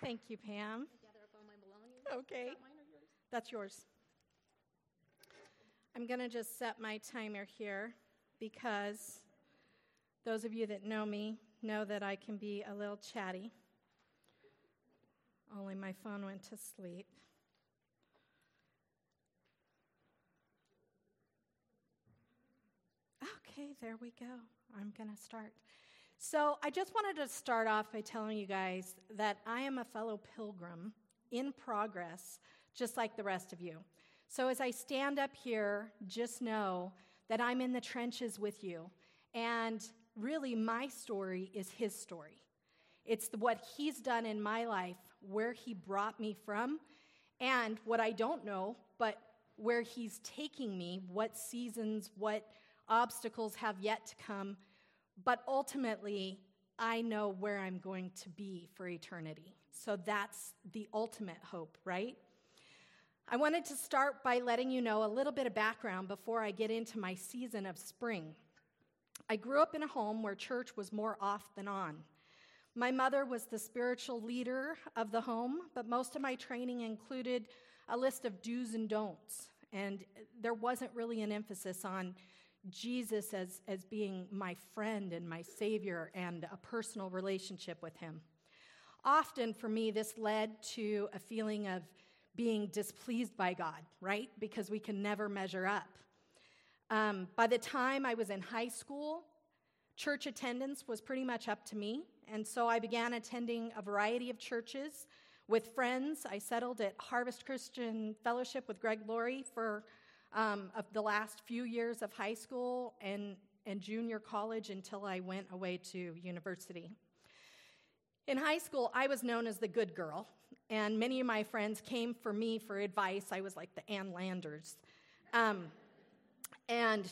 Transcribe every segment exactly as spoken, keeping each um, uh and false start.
Thank you, Pam. I gather up all my belongings. Okay. Is that mine or yours? That's yours. I'm going to just set my timer here because those of you that know me know that I can be a little chatty. Only my phone went to sleep. Okay, there we go. I'm going to start. So I just wanted to start off by telling you guys that I am a fellow pilgrim in progress, just like the rest of you. So as I stand up here, just know that I'm in the trenches with you. And really, my story is his story. It's what he's done in my life, where he brought me from, and what I don't know, but where he's taking me, what seasons, what obstacles have yet to come. But ultimately, I know where I'm going to be for eternity. So that's the ultimate hope, right? I wanted to start by letting you know a little bit of background before I get into my season of spring. I grew up in a home where church was more off than on. My mother was the spiritual leader of the home, but most of my training included a list of do's and don'ts, and there wasn't really an emphasis on Jesus as, as being my friend and my Savior and a personal relationship with him. Often for me, this led to a feeling of being displeased by God, right? Because we can never measure up. Um, by the time I was in high school, church attendance was pretty much up to me, and so I began attending a variety of churches with friends. I settled at Harvest Christian Fellowship with Greg Laurie for Um, of the last few years of high school and, and junior college until I went away to university. In high school, I was known as the good girl, and many of my friends came for me for advice. I was like the Ann Landers. Um, and,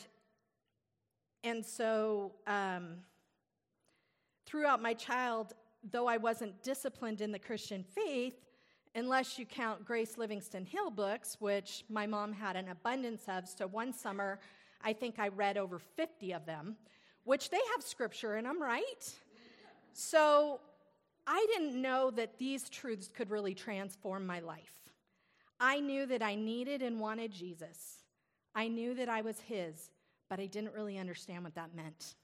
and so um, throughout my child, though I wasn't disciplined in the Christian faith, unless you count Grace Livingston Hill books, which my mom had an abundance of. So one summer, I think I read over fifty of them, which they have scripture in them, right? So I didn't know that these truths could really transform my life. I knew that I needed and wanted Jesus. I knew that I was his, but I didn't really understand what that meant.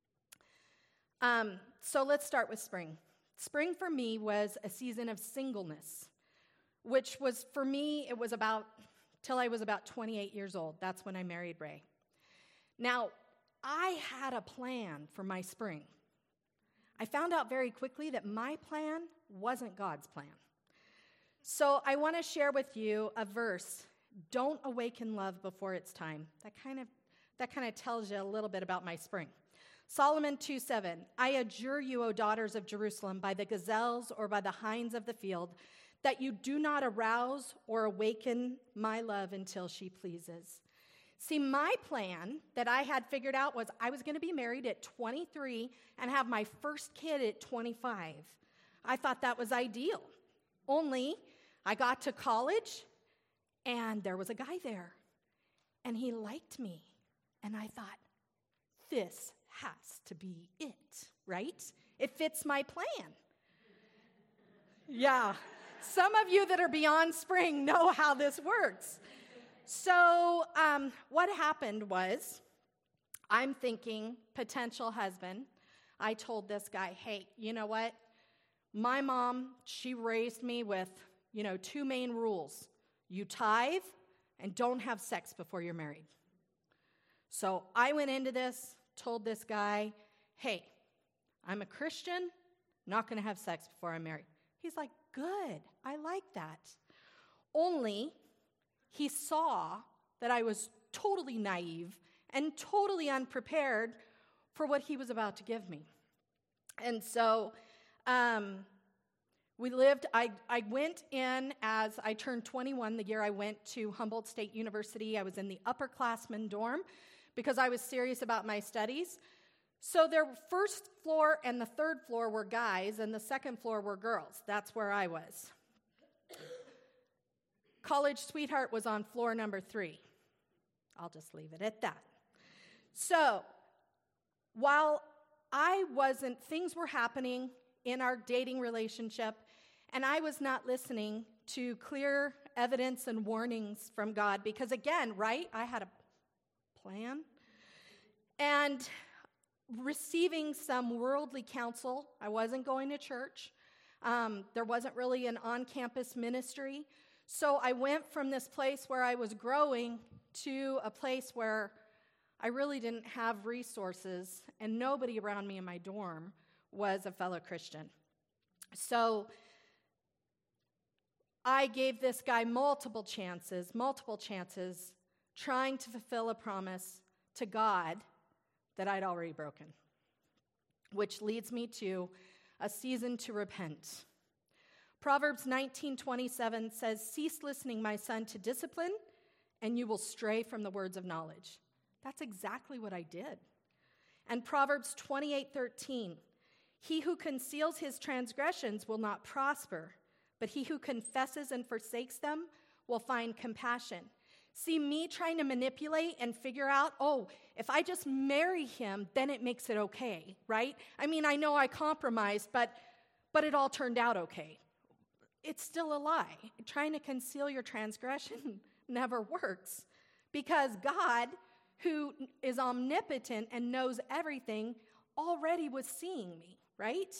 Um, so let's start with spring. Spring for me was a season of singleness, which was, for me, it was about, till I was about twenty-eight years old. That's when I married Ray. Now, I had a plan for my spring. I found out very quickly that my plan wasn't God's plan. So I want to share with you a verse, "Don't awaken love before it's time." That kind of, that kind of tells you a little bit about my spring. Solomon two seven, "I adjure you, O daughters of Jerusalem, by the gazelles or by the hinds of the field, that you do not arouse or awaken my love until she pleases." See, my plan that I had figured out was I was going to be married at twenty-three and have my first kid at twenty-five. I thought that was ideal. Only I got to college, and there was a guy there, and he liked me. And I thought, this has to be it, right? It fits my plan. Yeah. Some of you that are beyond spring know how this works. So um, what happened was, I'm thinking potential husband. I told this guy, hey, you know what? My mom, she raised me with, you know, two main rules. You tithe and don't have sex before you're married. So I went into this, told this guy, hey, I'm a Christian, not going to have sex before I'm married. He's like, good, I like that. Only he saw that I was totally naive and totally unprepared for what he was about to give me. And so um, we lived, I, I went in as I turned twenty-one, the year I went to Humboldt State University. I was in the upperclassmen dorm because I was serious about my studies. So their first floor and the third floor were guys, and the second floor were girls. That's where I was. College Sweetheart was on floor number three. I'll just leave it at that. So while I wasn't, things were happening in our dating relationship, And I was not listening to clear evidence and warnings from God because, again, right, I had a plan. And receiving some worldly counsel, I wasn't going to church. Um, there wasn't really an on-campus ministry. So I went from this place where I was growing to a place where I really didn't have resources, and nobody around me in my dorm was a fellow Christian. So I gave this guy multiple chances, multiple chances, trying to fulfill a promise to God that I'd already broken, which leads me to a season to repent. Proverbs nineteen twenty-seven says, "Cease listening, my son, to discipline, and you will stray from the words of knowledge." That's exactly what I did. And Proverbs twenty-eight thirteen, "He who conceals his transgressions will not prosper, but he who confesses and forsakes them will find compassion." See, me trying to manipulate and figure out, oh, if I just marry him, then it makes it okay, right? I mean, I know I compromised, but but it all turned out okay. It's still a lie. Trying to conceal your transgression never works, because God, who is omnipotent and knows everything, already was seeing me, right?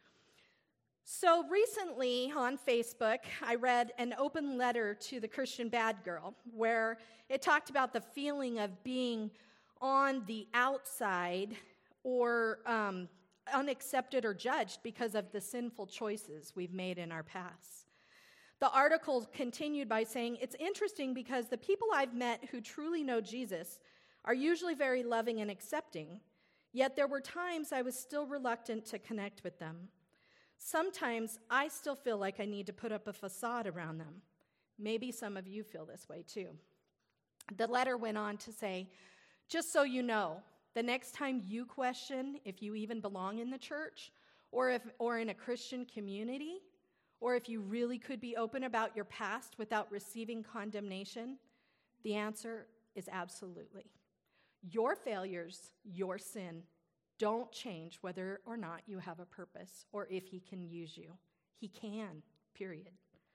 So recently on Facebook, I read an open letter to the Christian Bad Girl where it talked about the feeling of being on the outside or um, unaccepted or judged because of the sinful choices we've made in our past. The article continued by saying, "It's interesting because the people I've met who truly know Jesus are usually very loving and accepting, yet there were times I was still reluctant to connect with them. Sometimes I still feel like I need to put up a facade around them. Maybe some of you feel this way too." The letter went on to say, "Just so you know, the next time you question if you even belong in the church or if or in a Christian community, or if you really could be open about your past without receiving condemnation, the answer is absolutely. Your failures, your sin, don't change whether or not you have a purpose or if he can use you. He can, period."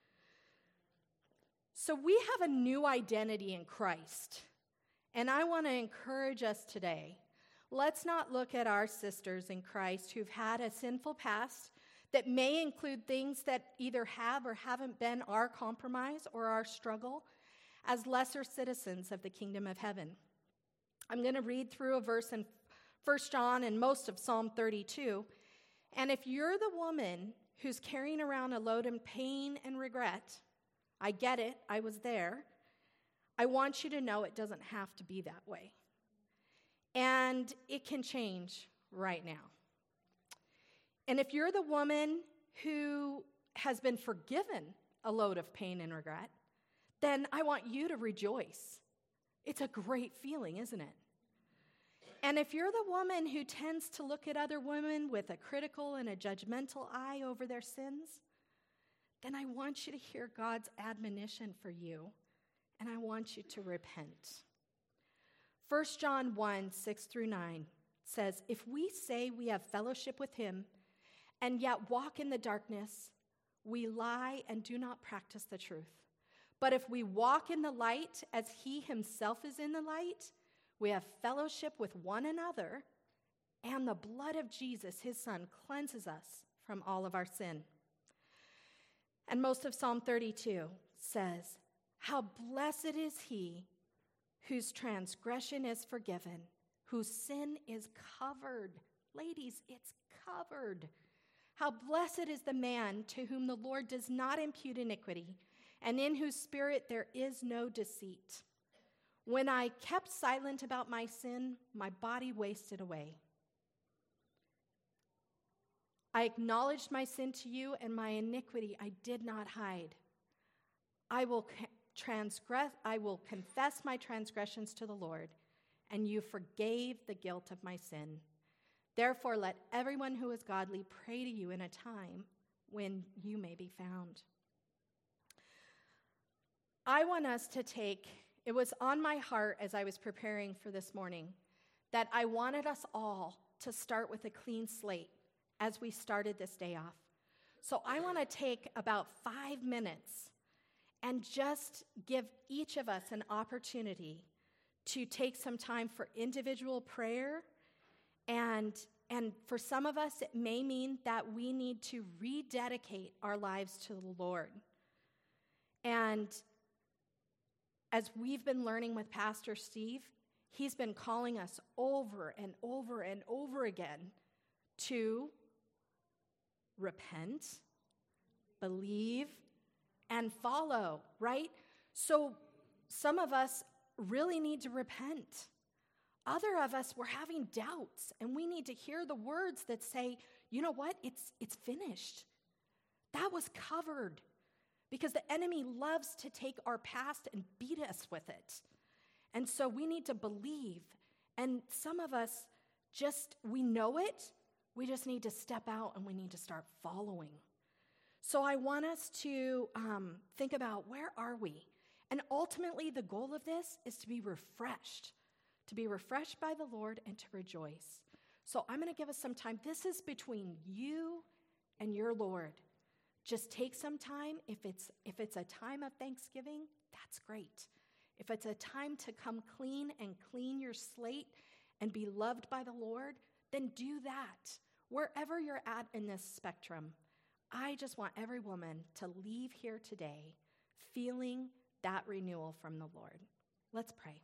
So we have a new identity in Christ, and I want to encourage us today. Let's not look at our sisters in Christ who've had a sinful past that may include things that either have or haven't been our compromise or our struggle as lesser citizens of the kingdom of heaven. I'm going to read through a verse in First John and most of Psalm thirty-two. And if you're the woman who's carrying around a load of pain and regret, I get it, I was there. I want you to know it doesn't have to be that way. And it can change right now. And if you're the woman who has been forgiven a load of pain and regret, then I want you to rejoice. It's a great feeling, isn't it? And if you're the woman who tends to look at other women with a critical and a judgmental eye over their sins, then I want you to hear God's admonition for you, and I want you to repent. First John one, six through nine says, "If we say we have fellowship with him and yet walk in the darkness, we lie and do not practice the truth. But if we walk in the light as he himself is in the light, we have fellowship with one another, and the blood of Jesus, his son, cleanses us from all of our sin." And most of Psalm thirty-two says, "How blessed is he whose transgression is forgiven, whose sin is covered." Ladies, it's covered. "How blessed is the man to whom the Lord does not impute iniquity, and in whose spirit there is no deceit. When I kept silent about my sin, my body wasted away. I acknowledged my sin to you, and my iniquity I did not hide. I will transgress, I will confess my transgressions to the Lord, and you forgave the guilt of my sin. Therefore, let everyone who is godly pray to you in a time when you may be found." I want us to take, it was on my heart as I was preparing for this morning, that I wanted us all to start with a clean slate as we started this day off. So I want to take about five minutes and just give each of us an opportunity to take some time for individual prayer. And, and for some of us, it may mean that we need to rededicate our lives to the Lord. And as we've been learning with Pastor Steve, he's been calling us over and over and over again to repent, believe, and follow, right? So some of us really need to repent. Other of us, we're having doubts, and we need to hear the words that say, you know what, it's, it's finished. That was covered. Because the enemy loves to take our past and beat us with it. And so we need to believe. And some of us just, we know it, we just need to step out and we need to start following. So I want us to um, think about, where are we? And ultimately, the goal of this is to be refreshed, to be refreshed by the Lord and to rejoice. So I'm going to give us some time. This is between you and your Lord. Just take some time. If it's if it's a time of thanksgiving, that's great. If it's a time to come clean and clean your slate and be loved by the Lord, then do that. Wherever you're at in this spectrum, I just want every woman to leave here today feeling that renewal from the Lord. Let's pray.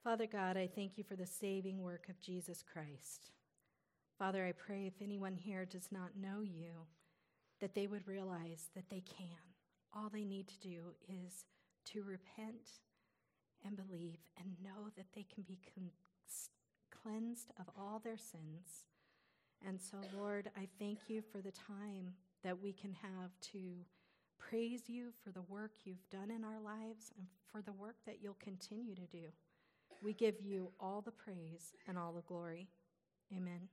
Father God, I thank you for the saving work of Jesus Christ. Father, I pray if anyone here does not know you, that they would realize that they can. All they need to do is to repent and believe and know that they can be con- cleansed of all their sins. And so, Lord, I thank you for the time that we can have to praise you for the work you've done in our lives and for the work that you'll continue to do. We give you all the praise and all the glory. Amen.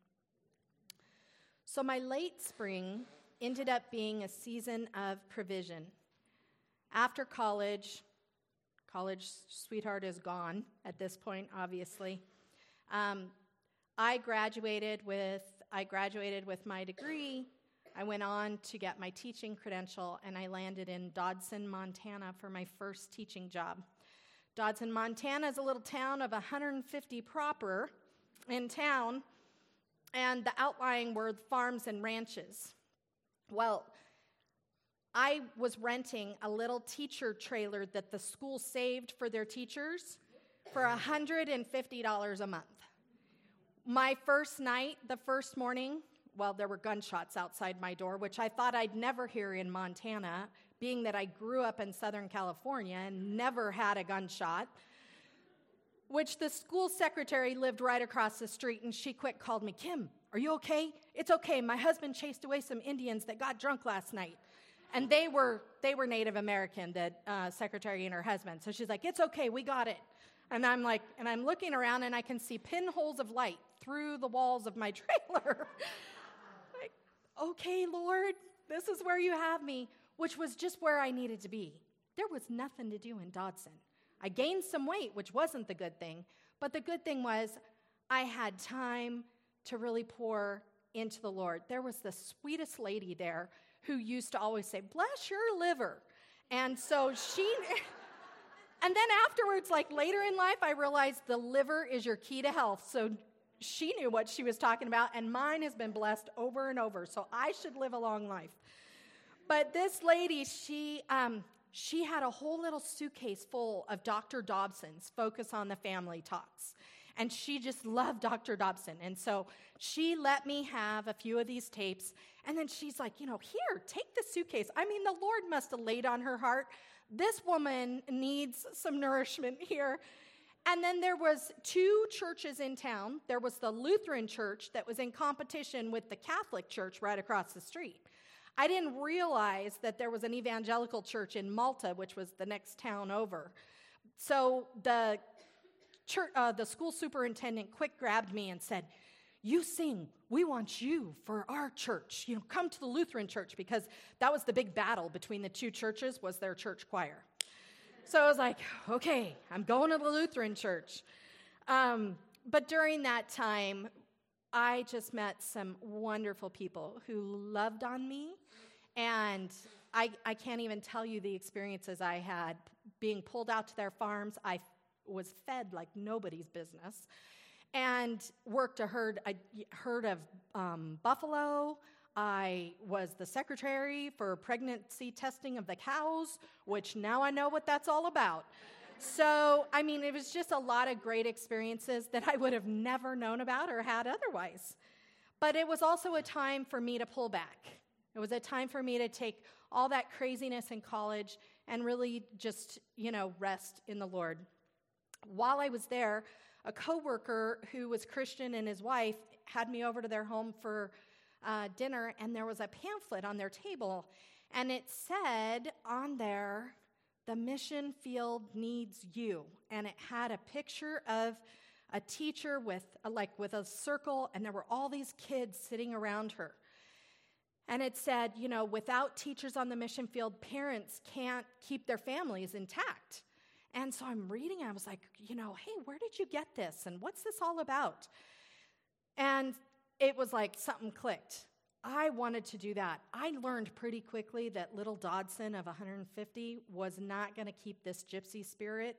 So my late spring ended up being a season of provision. After college, college sweetheart is gone at this point, obviously. Um, I graduated with I graduated with my degree. I went on to get my teaching credential, and I landed in Dodson, Montana for my first teaching job. Dodson, Montana is a little town of one hundred fifty proper in town, and the outlying were farms and ranches. Well, I was renting a little teacher trailer that the school saved for their teachers for one hundred fifty dollars a month. My first night, the first morning, well, there were gunshots outside my door, which I thought I'd never hear in Montana, being that I grew up in Southern California and never had a gunshot, which the school secretary lived right across the street, and she quick called me, "Kim, are you okay?" "It's okay. My husband chased away some Indians that got drunk last night." And they were they were Native American, the uh, secretary and her husband. So she's like, "It's okay, we got it." And I'm like, and I'm looking around, and I can see pinholes of light through the walls of my trailer. Like, okay, Lord, this is where you have me, which was just where I needed to be. There was nothing to do in Dodson. I gained some weight, which wasn't the good thing, but the good thing was I had time to really pour into the Lord. There was the sweetest lady there who used to always say, "Bless your liver." And so she, and then afterwards, like later in life, I realized the liver is your key to health. So she knew what she was talking about, and mine has been blessed over and over. So I should live a long life. But this lady, she um, she had a whole little suitcase full of Doctor Dobson's Focus on the Family talks. And she just loved Doctor Dobson. And so she let me have a few of these tapes. And then she's like, you know, "Here, take the suitcase." I mean, the Lord must have laid on her heart, this woman needs some nourishment here. And then there was two churches in town. There was the Lutheran church that was in competition with the Catholic church right across the street. I didn't realize that there was an evangelical church in Malta, which was the next town over. So the church, uh, the school superintendent quick grabbed me and said, "You sing. We want you for our church. You know, come to the Lutheran church," because that was the big battle between the two churches, was their church choir. So I was like, okay, I'm going to the Lutheran church. Um, but during that time, I just met some wonderful people who loved on me. And I, I can't even tell you the experiences I had being pulled out to their farms. I was fed like nobody's business and worked a herd, a herd of um, buffalo. I was the secretary for pregnancy testing of the cows, which now I know what that's all about. So, I mean, it was just a lot of great experiences that I would have never known about or had otherwise. But it was also a time for me to pull back. It was a time for me to take all that craziness in college and really just, you know, rest in the Lord. While I was there, a coworker who was Christian and his wife had me over to their home for uh, dinner, and there was a pamphlet on their table, and it said on there, "The mission field needs you," and it had a picture of a teacher with a, like with a circle, and there were all these kids sitting around her. And it said, you know, without teachers on the mission field, parents can't keep their families intact. And so I'm reading, and I was like, you know, hey, where did you get this? And what's this all about? And it was like something clicked. I wanted to do that. I learned pretty quickly that little Dodson of one hundred fifty was not going to keep this gypsy spirit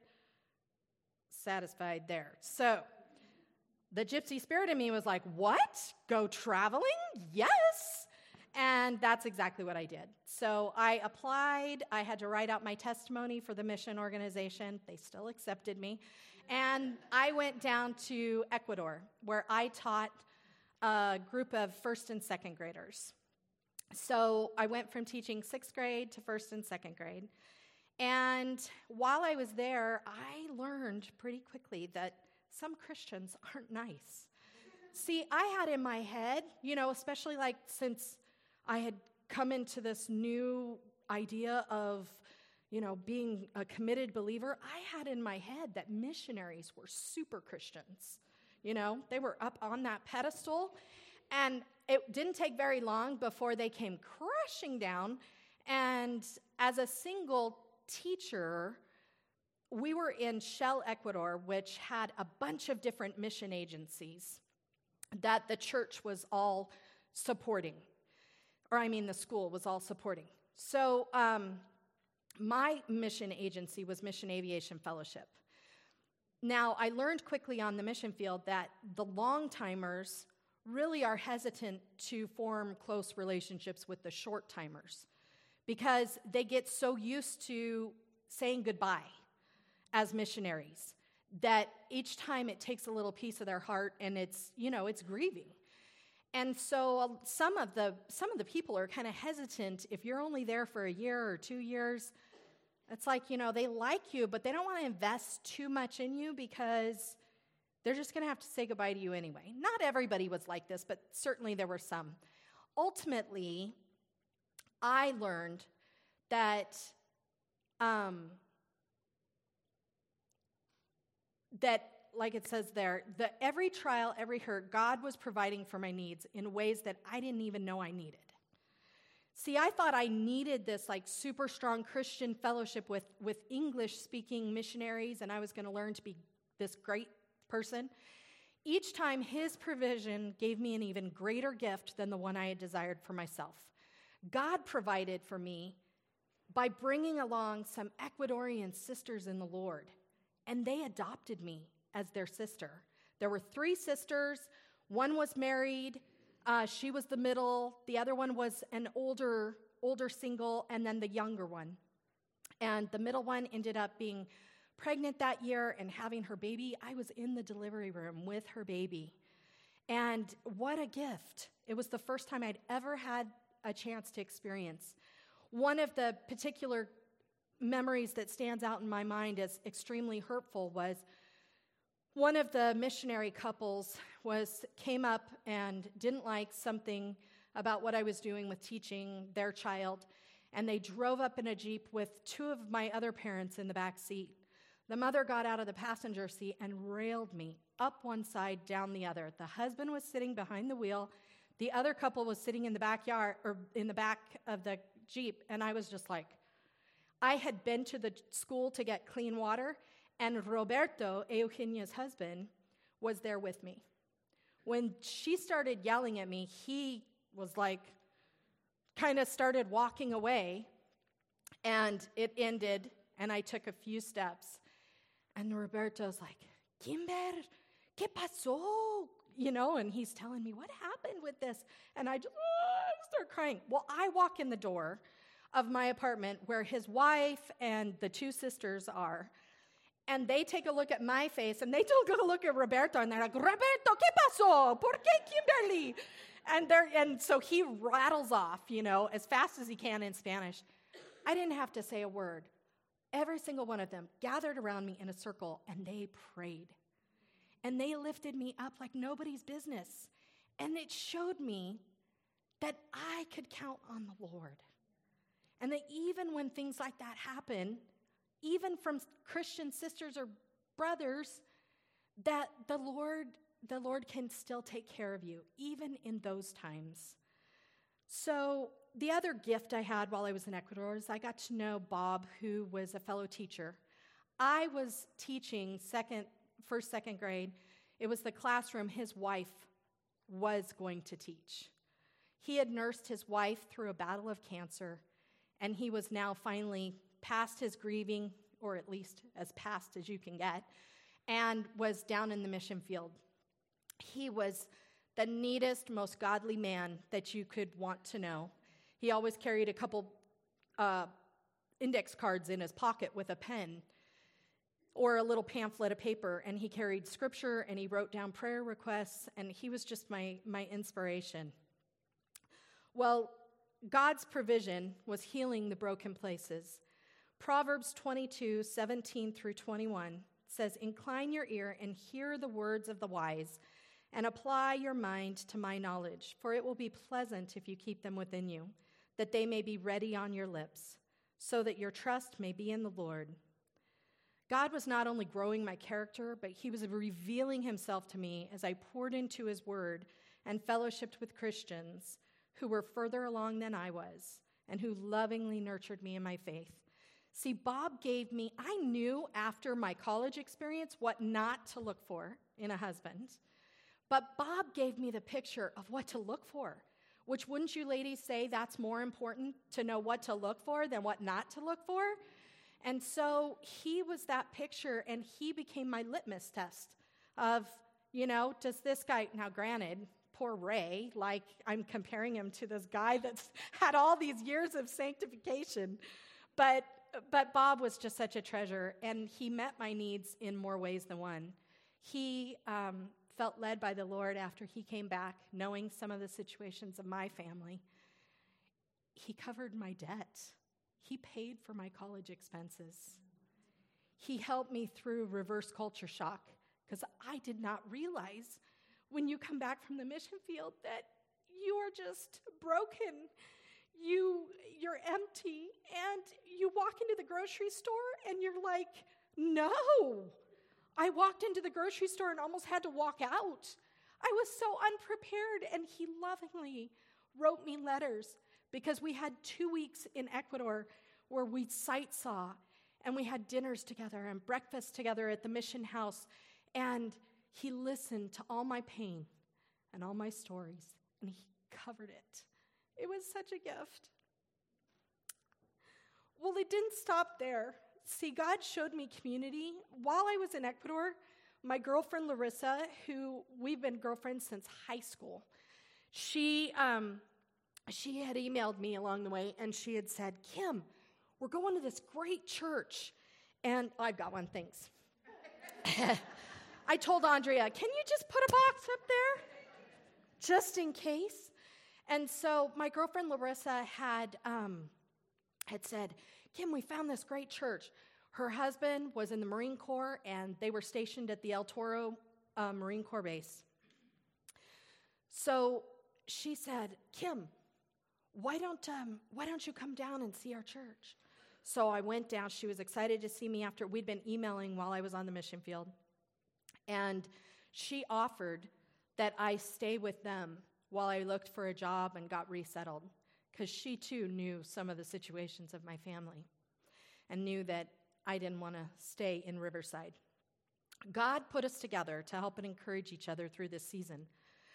satisfied there. So the gypsy spirit in me was like, what? Go traveling? Yes. And that's exactly what I did. So I applied. I had to write out my testimony for the mission organization. They still accepted me. And I went down to Ecuador, where I taught a group of first and second graders. So I went from teaching sixth grade to first and second grade. And while I was there, I learned pretty quickly that some Christians aren't nice. See, I had in my head, you know, especially like since I had come into this new idea of, you know, being a committed believer, I had in my head that missionaries were super Christians. You know, they were up on that pedestal, and it didn't take very long before they came crashing down. And as a single teacher, we were in Shell, Ecuador, which had a bunch of different mission agencies that the church was all supporting. Or I mean the school was all supporting. So um, my mission agency was Mission Aviation Fellowship. Now, I learned quickly on the mission field that the long-timers really are hesitant to form close relationships with the short-timers because they get so used to saying goodbye as missionaries that each time it takes a little piece of their heart and it's, you know, it's grieving. And so some of the some of the people are kind of hesitant if you're only there for a year or two years. It's like, you know, they like you, but they don't want to invest too much in you because they're just going to have to say goodbye to you anyway. Not everybody was like this, but certainly there were some. Ultimately, I learned that um, that, like it says there, that every trial, every hurt, God was providing for my needs in ways that I didn't even know I needed. See, I thought I needed this like super strong Christian fellowship with, with English-speaking missionaries, and I was going to learn to be this great person. Each time his provision gave me an even greater gift than the one I had desired for myself. God provided for me by bringing along some Ecuadorian sisters in the Lord, and they adopted me as their sister. There were three sisters. One was married. Uh, she was the middle. The other one was an older, older single, and then the younger one. And the middle one ended up being pregnant that year and having her baby. I was in the delivery room with her baby. And what a gift. It was the first time I'd ever had a chance to experience. One of the particular memories that stands out in my mind as extremely hurtful was one of the missionary couples was came up and didn't like something about what I was doing with teaching their child, and they drove up in a Jeep with two of my other parents in the back seat. The mother got out of the passenger seat and railed me up one side, down the other. The husband was sitting behind the wheel. The other couple was sitting in the backyard or in the back of the Jeep, and I was just like, I had been to the school to get clean water, and Roberto, Eugenia's husband, was there with me. When she started yelling at me, he was like, kind of started walking away, and it ended, and I took a few steps. And Roberto's like, Kimber, ¿qué pasó? You know, and he's telling me, what happened with this? And I just oh, start crying. Well, I walk in the door of my apartment where his wife and the two sisters are, and they take a look at my face, and they take a look at Roberto, and they're like, Roberto, ¿qué pasó? ¿Por qué Kimberly? And they're and so he rattles off, you know, as fast as he can in Spanish. I didn't have to say a word. Every single one of them gathered around me in a circle, and they prayed. And they lifted me up like nobody's business. And it showed me that I could count on the Lord. And that even when things like that happen, even from Christian sisters or brothers, that the Lord, the Lord can still take care of you, even in those times. So the other gift I had while I was in Ecuador is I got to know Bob, who was a fellow teacher. I was teaching second, first, second grade. It was the classroom his wife was going to teach. He had nursed his wife through a battle of cancer, and he was now finally past his grieving, or at least as past as you can get, and was down in the mission field. He was the neatest, most godly man that you could want to know. He always carried a couple uh, index cards in his pocket with a pen or a little pamphlet of paper, and he carried scripture, and he wrote down prayer requests, and he was just my, my inspiration. Well, God's provision was healing the broken places. Proverbs twenty-two, seventeen through twenty-one says, "Incline your ear and hear the words of the wise, and apply your mind to my knowledge, for it will be pleasant if you keep them within you, that they may be ready on your lips, so that your trust may be in the Lord." God was not only growing my character, but he was revealing himself to me as I poured into his word and fellowshiped with Christians who were further along than I was and who lovingly nurtured me in my faith. See, Bob gave me, I knew after my college experience what not to look for in a husband, but Bob gave me the picture of what to look for, which wouldn't you ladies say that's more important to know what to look for than what not to look for? And so he was that picture, and he became my litmus test of, you know, does this guy, now granted, poor Ray, like I'm comparing him to this guy that's had all these years of sanctification, but but Bob was just such a treasure, and he met my needs in more ways than one. He um, felt led by the Lord after he came back, knowing some of the situations of my family. He covered my debt. He paid for my college expenses. He helped me through reverse culture shock, because I did not realize when you come back from the mission field that you are just broken. You, you're empty, and you walk into the grocery store, and you're like, no. I walked into the grocery store and almost had to walk out. I was so unprepared, and he lovingly wrote me letters, because we had two weeks in Ecuador where we sight saw, and we had dinners together and breakfast together at the mission house, and he listened to all my pain and all my stories, and he covered it. It was such a gift. Well, it didn't stop there. See, God showed me community. While I was in Ecuador, my girlfriend Larissa, who we've been girlfriends since high school, she um, she had emailed me along the way, and she had said, "Kim, we're going to this great church." And I've got one, thanks. I told Andrea, "Can you just put a box up there just in case?" And so my girlfriend Larissa had um, had said, "Kim, we found this great church." Her husband was in the Marine Corps, and they were stationed at the El Toro uh, Marine Corps base. So she said, "Kim, why don't um, why don't you come down and see our church?" So I went down. She was excited to see me after we'd been emailing while I was on the mission field. And she offered that I stay with them while I looked for a job and got resettled, because she too knew some of the situations of my family and knew that I didn't want to stay in Riverside. God put us together to help and encourage each other through this season.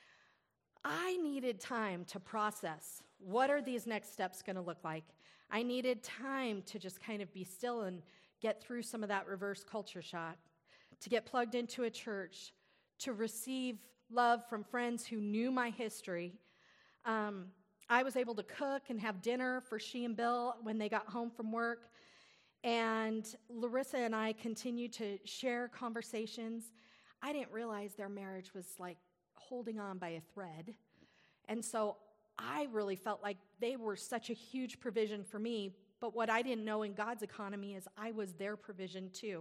I needed time to process, what are these next steps going to look like? I needed time to just kind of be still and get through some of that reverse culture shock, to get plugged into a church, to receive love from friends who knew my history. Um, I was able to cook and have dinner for she and Bill when they got home from work. And Larissa and I continued to share conversations. I didn't realize their marriage was like holding on by a thread. And so I really felt like they were such a huge provision for me. But what I didn't know in God's economy is I was their provision too.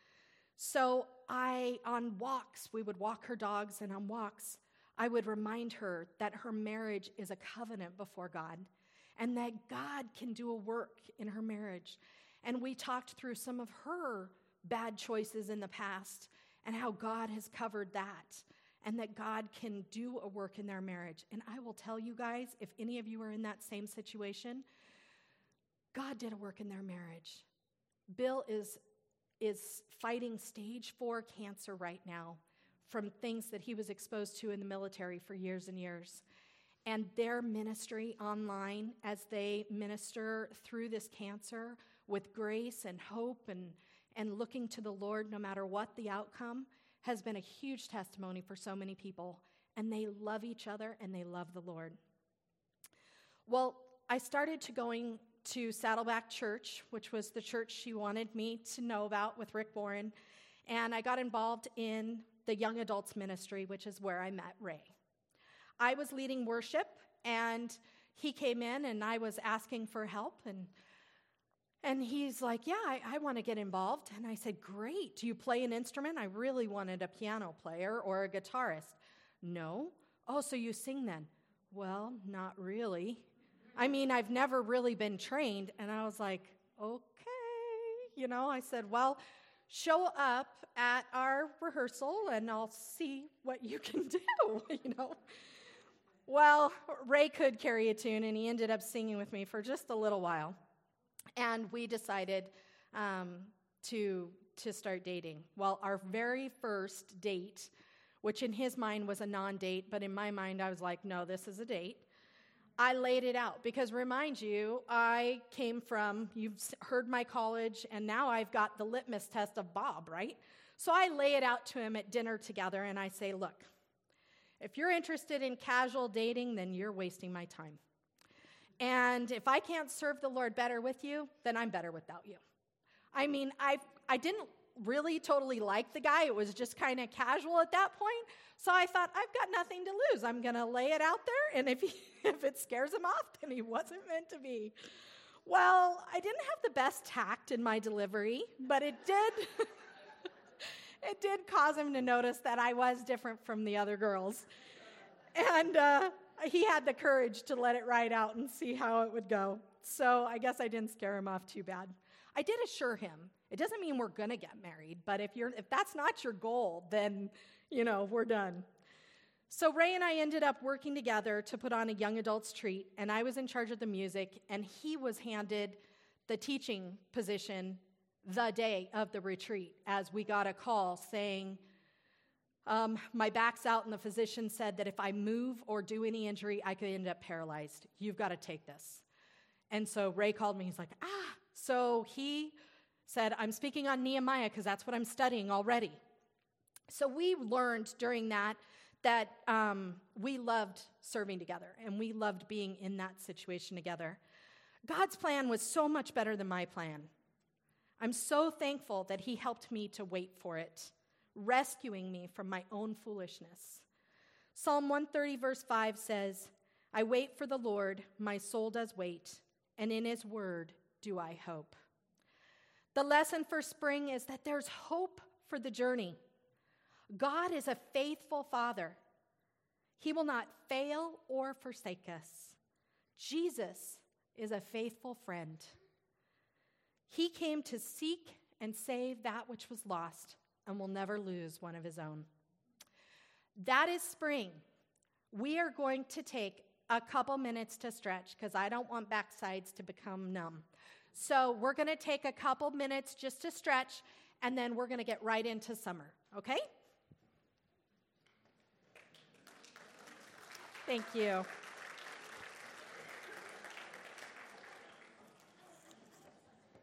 So I, on walks, we would walk her dogs, and on walks, I would remind her that her marriage is a covenant before God, and that God can do a work in her marriage. And we talked through some of her bad choices in the past and how God has covered that, and that God can do a work in their marriage. And I will tell you guys, if any of you are in that same situation, God did a work in their marriage. Bill is is fighting stage four cancer right now from things that he was exposed to in the military for years and years. And their ministry online, as they minister through this cancer with grace and hope and, and looking to the Lord no matter what the outcome, has been a huge testimony for so many people. and they love each other, and they love the Lord. Well, I started to going to Saddleback Church, which was the church she wanted me to know about with Rick Warren, and I got involved in the young adults ministry, which is where I met Ray. I was leading worship, and he came in, and I was asking for help, and and he's like, yeah, I, I want to get involved. And I said, great. Do you play an instrument? I really wanted a piano player or a guitarist. No. Oh, so you sing then? Well, not really. I mean, I've never really been trained. And I was like, okay. You know, I said, well, show up at our rehearsal and I'll see what you can do, you know. Well, Ray could carry a tune, and he ended up singing with me for just a little while. And we decided um, to, to start dating. Well, our very first date, which in his mind was a non-date, but in my mind I was like, no, this is a date. I laid it out because, remind you, I came from, you've heard my college, and now I've got the litmus test of Bob, right? So I lay it out to him at dinner together, and I say, look, if you're interested in casual dating, then you're wasting my time. And if I can't serve the Lord better with you, then I'm better without you. I mean, I I didn't really totally like the guy. It was just kind of casual at that point. So I thought, I've got nothing to lose. I'm going to lay it out there, and if he, if it scares him off, then he wasn't meant to be. Well, I didn't have the best tact in my delivery, but it did it did cause him to notice that I was different from the other girls. And uh, he had the courage to let it ride out and see how it would go. So I guess I didn't scare him off too bad. I did assure him, it doesn't mean we're going to get married, but if you're if that's not your goal, then, you know, we're done. So Ray and I ended up working together to put on a young adults treat, and I was in charge of the music, and he was handed the teaching position the day of the retreat, as we got a call saying, um, my back's out, and the physician said that if I move or do any injury, I could end up paralyzed. You've got to take this. And so Ray called me. He's like, ah. So he said, I'm speaking on Nehemiah because that's what I'm studying already. So we learned during that that um, we loved serving together, and we loved being in that situation together. God's plan was so much better than my plan. I'm so thankful that he helped me to wait for it, rescuing me from my own foolishness. Psalm one thirty verse five says, I wait for the Lord, my soul does wait, and in his word do I hope. The lesson for spring is that there's hope for the journey. God is a faithful Father. He will not fail or forsake us. Jesus is a faithful friend. He came to seek and save that which was lost and will never lose one of his own. That is spring. We are going to take a couple minutes to stretch because I don't want backsides to become numb. So we're going to take a couple minutes just to stretch, and then we're going to get right into summer, okay? Thank you.